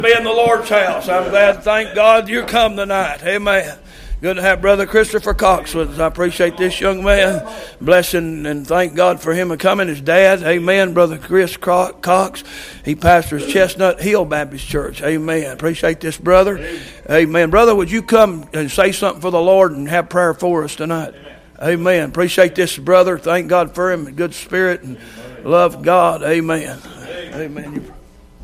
Be in the Lord's house. I'm glad, thank God you come tonight. Amen. Good to have Brother Christopher Cox with us. I appreciate this young man. Blessing and thank God for him coming. His dad, amen, Brother Chris Cox. He pastors Chestnut Hill Baptist Church. Amen. Appreciate this brother. Amen. Brother, would you come and say something for the Lord and have prayer for us tonight? Amen. Appreciate this brother. Thank God for him. Good spirit and love God. Amen. Amen.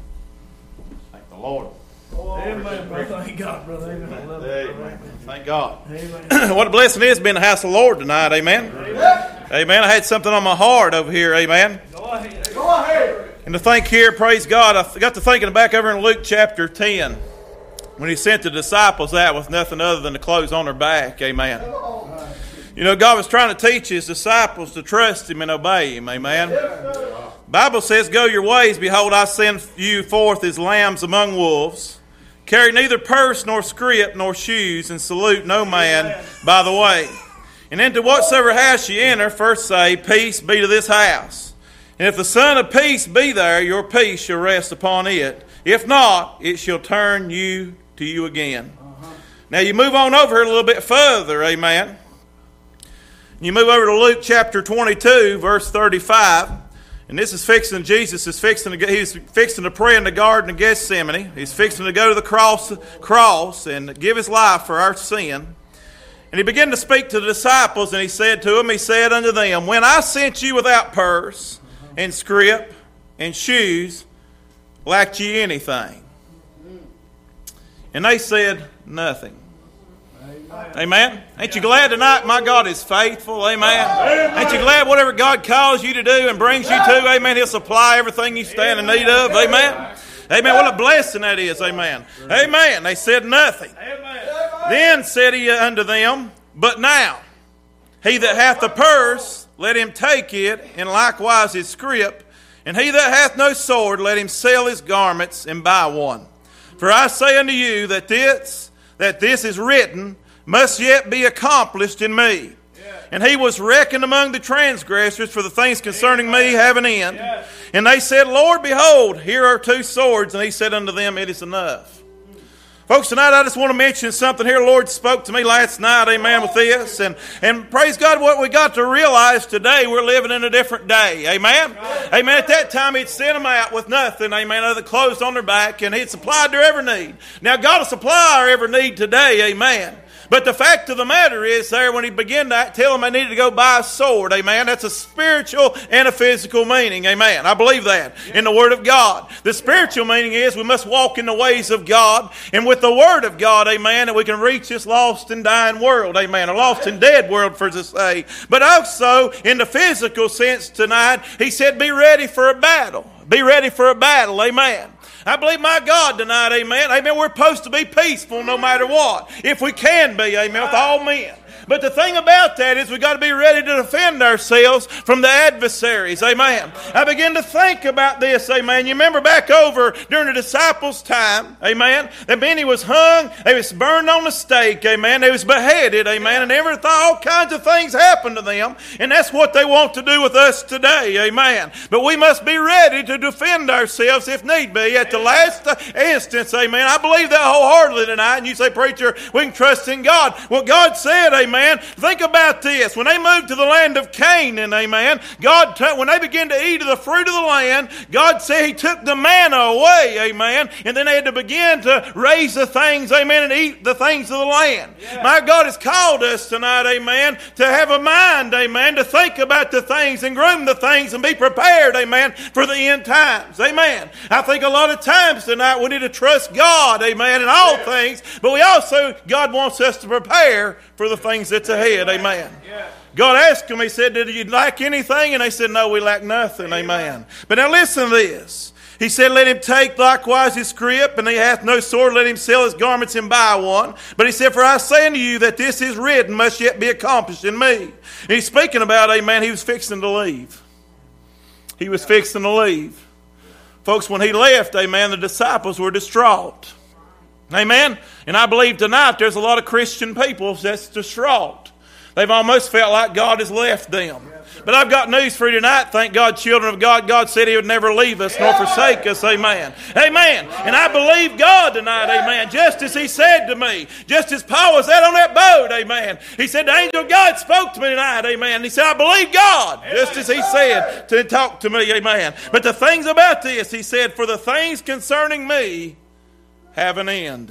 Lord. Amen, brother. Thank God, brother. Amen. Amen. Thank God. Amen. What a blessing it is to be in the house of the Lord tonight. Amen. Amen. I had something on my heart over here. Amen. Go ahead. And to think here, praise God, I got to thinking back over in Luke chapter 10 when he sent the disciples out with nothing other than the clothes on their back. Amen. You know, God was trying to teach his disciples to trust him and obey him. Amen. Bible says, go your ways, behold, I send you forth as lambs among wolves. Carry neither purse nor scrip nor shoes, and salute no man by the way. And into whatsoever house ye enter, first say, peace be to this house. And if the Son of peace be there, your peace shall rest upon it. If not, it shall turn you to you again. Now you move on over here a little bit further, amen. You move over to Luke chapter 22, verse 35. And this is Jesus is he's fixing to pray in the Garden of Gethsemane. He's fixing to go to the cross and give his life for our sin. And he began to speak to the disciples, and he said unto them, when I sent you without purse and scrip and shoes, lacked ye anything? And they said, nothing. Amen. Ain't you glad tonight my God is faithful? Amen. Ain't you glad whatever God calls you to do and brings you to, amen, he'll supply everything you stand in need of. Amen. Amen. What a blessing that is. Amen. Amen. They said nothing. Then said he unto them, but now he that hath the purse, let him take it, and likewise his scrip. And he that hath no sword, let him sell his garments and buy one. For I say unto you that this is written must yet be accomplished in me. And he was reckoned among the transgressors, for the things concerning me have an end. And they said, Lord, behold, here are 2 swords. And he said unto them, it is enough. Folks, tonight I just want to mention something here. The Lord spoke to me last night, amen, with this. And praise God, what we got to realize today, we're living in a different day, amen? Amen. At that time, he'd sent them out with nothing, amen, other than clothes on their back, and he'd supplied their every need. Now, God will supply our every need today, amen. But the fact of the matter is there when he began to tell them they needed to go buy a sword, amen, that's a spiritual and a physical meaning, amen. I believe that in the Word of God. The spiritual meaning is we must walk in the ways of God and with the Word of God, amen, that we can reach this lost and dying world, amen, a lost and dead world for to say. But also in the physical sense tonight, he said be ready for a battle. Be ready for a battle, amen. I believe my God tonight, amen. Amen. We're supposed to be peaceful no matter what. If we can be, amen, with all men. But the thing about that is we've got to be ready to defend ourselves from the adversaries. Amen. I begin to think about this. Amen. You remember back over during the disciples' time. Amen. That many was hung. They was burned on the stake. Amen. They was beheaded. Amen. And everything, all kinds of things happened to them. And that's what they want to do with us today. Amen. But we must be ready to defend ourselves if need be at the last instance. Amen. I believe that wholeheartedly tonight. And you say, preacher, we can trust in God. Well, God said, amen. Think about this. When they moved to the land of Canaan, amen, when they began to eat of the fruit of the land, God said he took the manna away, amen, and then they had to begin to raise the things, amen, and eat the things of the land. Yeah. My God has called us tonight, amen, to have a mind, amen, to think about the things and groom the things and be prepared, amen, for the end times, amen. I think a lot of times tonight we need to trust God, amen, in all things, but God wants us to prepare for the things that's ahead, amen. God asked them, he said, did you lack anything? And they said, no, we lack nothing, amen. But now listen to this. He said, let him take likewise his scrip, and he hath no sword, let him sell his garments and buy one. But he said, for I say unto you that this is written must yet be accomplished in me. And he's speaking about, amen, he was fixing to leave. He was fixing to leave. Folks, when he left, amen, the disciples were distraught. Amen? And I believe tonight there's a lot of Christian people that's distraught. They've almost felt like God has left them. But I've got news for you tonight. Thank God, children of God, God said He would never leave us nor forsake us. Amen. Amen. And I believe God tonight. Amen. Just as He said to me, just as Paul was out on that boat. Amen. He said, the angel of God spoke to me tonight. Amen. He said, I believe God, just as He said to talk to me. Amen. But the things about this, He said, for the things concerning me have an end.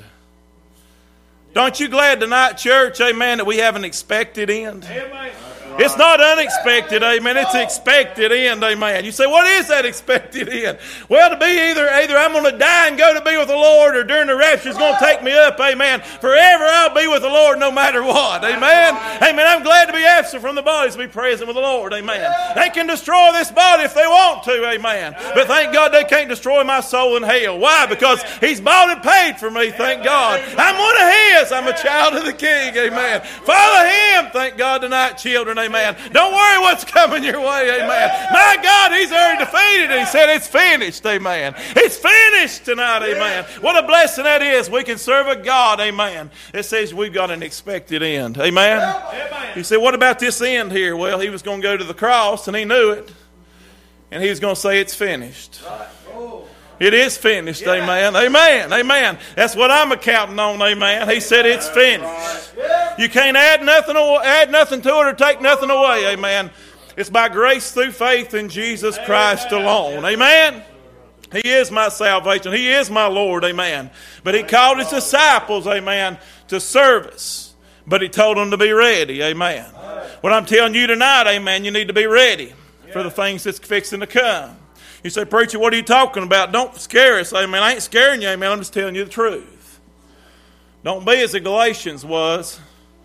Don't you glad tonight, church, amen, that we have an expected end? Amen. It's not unexpected, amen. It's expected end, amen. You say, what is that expected end? Well, to be either I'm going to die and go to be with the Lord, or during the rapture is going to take me up, amen. Forever I'll be with the Lord no matter what, amen. Amen. I'm glad to be absent from the body to be present with the Lord, amen. They can destroy this body if they want to, amen. But thank God they can't destroy my soul in hell. Why? Because He's bought and paid for me, thank God. I'm one of His. I'm a child of the King, amen. Follow Him, thank God tonight, children, amen. Don't worry what's coming your way, amen. My God, He's already defeated it. He said it's finished, amen. It's finished tonight, amen. What a blessing that is. We can serve a God, amen. It says we've got an expected end, amen. You say, what about this end here? Well, He was going to go to the cross, and He knew it. And He was going to say it's finished. It is finished, amen. Amen, amen. That's what I'm accounting on, amen. He said it's finished. You can't add nothing to it or take nothing away, amen. It's by grace through faith in Jesus Christ alone, amen. He is my salvation. He is my Lord, amen. But He called His disciples, amen, to service. But He told them to be ready, amen. What I'm telling you tonight, amen, you need to be ready for the things that's fixing to come. You say, preacher, what are you talking about? Don't scare us, amen. I ain't scaring you, amen. I'm just telling you the truth. Don't be as the Galatians was.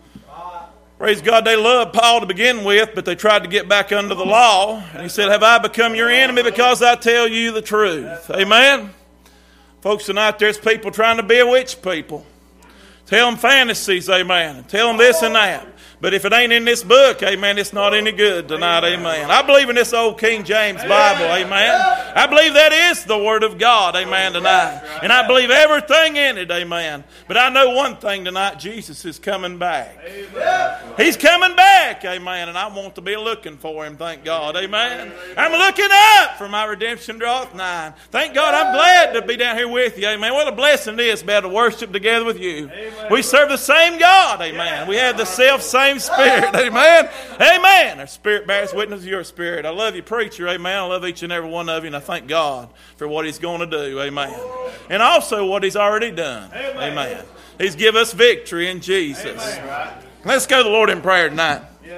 Praise God, they loved Paul to begin with, but they tried to get back under the law. And he said, have I become your enemy because I tell you the truth? Amen. Folks, tonight there's people trying to bewitch people. Tell them fantasies, amen. Tell them this and that. But if it ain't in this book, amen, it's not any good tonight, amen. I believe in this old King James Bible, amen. I believe that is the Word of God, amen, tonight. And I believe everything in it, amen. But I know one thing tonight, Jesus is coming back. He's coming back, amen, and I want to be looking for Him, thank God, amen. I'm looking up for my redemption draweth nigh. Thank God, I'm glad to be down here with you, amen. What a blessing it is to be able to worship together with you. We serve the same God, amen. We have the self-same Spirit, amen. Amen. Our Spirit bears witness to your spirit. I love you, preacher, amen. I love each and every one of you, and I thank God for what He's going to do, amen. And also what He's already done, amen. He's given us victory in Jesus. Let's go to the Lord in prayer tonight.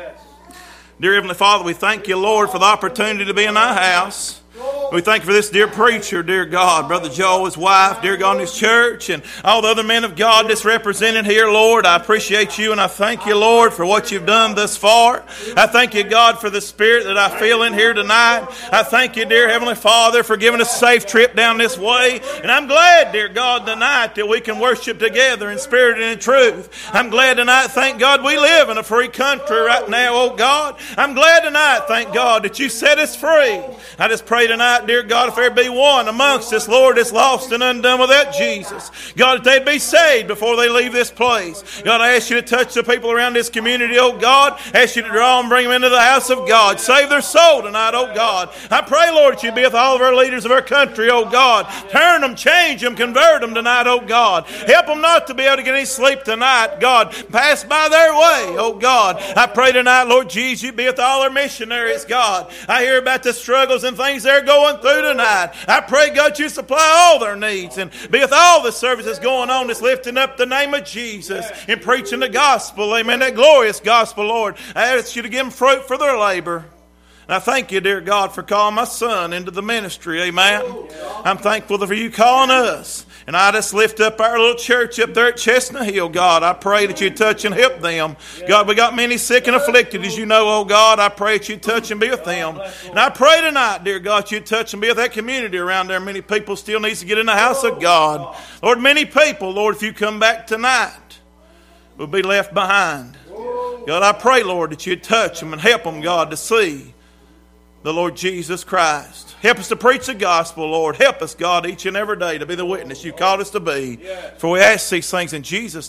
Dear Heavenly Father, we thank you, Lord, for the opportunity to be in Thy house. We thank you for this dear preacher, dear God, Brother Joel, his wife, dear God, and his church, and all the other men of God that's represented here, Lord. I appreciate you, and I thank you, Lord, for what you've done thus far. I thank you, God, for the spirit that I feel in here tonight. I thank you, dear Heavenly Father, for giving us a safe trip down this way. And I'm glad, dear God, tonight that we can worship together in spirit and in truth. I'm glad tonight, thank God, we live in a free country right now, oh God. I'm glad tonight, thank God, that you set us free. I just pray tonight, dear God, if there be one amongst us, Lord, that's lost and undone without Jesus, God, that they'd be saved before they leave this place. God, I ask you to touch the people around this community, oh God. I ask you to draw them, bring them into the house of God. Save their soul tonight, oh God. I pray, Lord, that you be with all of our leaders of our country, oh God. Turn them, change them, convert them tonight, oh God. Help them not to be able to get any sleep tonight, God. Pass by their way, oh God. I pray tonight, Lord Jesus, you be with all our missionaries, God. I hear about the struggles and things they're going through tonight. I pray, God, you supply all their needs and be with all the services going on that's lifting up the name of Jesus and preaching the gospel, amen, that glorious gospel, Lord. I ask you to give them fruit for their labor. And I thank you, dear God, for calling my son into the ministry, amen. I'm thankful for you calling us. And I just lift up our little church up there at Chestnut Hill, God. I pray that you touch and help them. God, we got many sick and afflicted, as you know, oh God. I pray that you touch and be with them. And I pray tonight, dear God, you touch and be with that community around there. Many people still need to get in the house of God. Lord, many people, Lord, if you come back tonight, will be left behind. God, I pray, Lord, that you touch them and help them, God, to see the Lord Jesus Christ. Help us to preach the gospel, Lord. Help us, God, each and every day to be the witness you called us to be. For we ask these things in Jesus' name.